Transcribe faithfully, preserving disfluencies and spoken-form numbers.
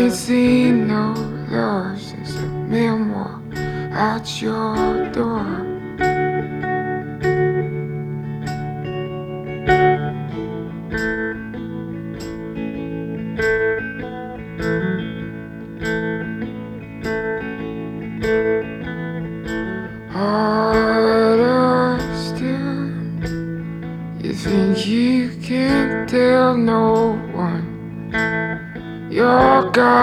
ain't seen no love since the man walked out your door. Harder still, you think you can't tell no one you're God.